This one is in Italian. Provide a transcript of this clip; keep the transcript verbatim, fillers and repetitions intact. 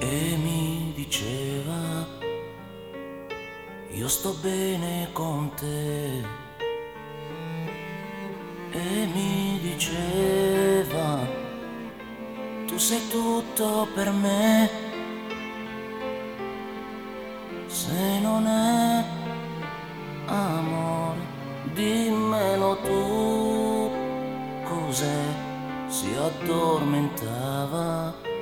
e mi diceva io sto bene con te, e mi diceva tu sei tutto per me, se non è amore dimmelo tu. Cos'è? Si addormentava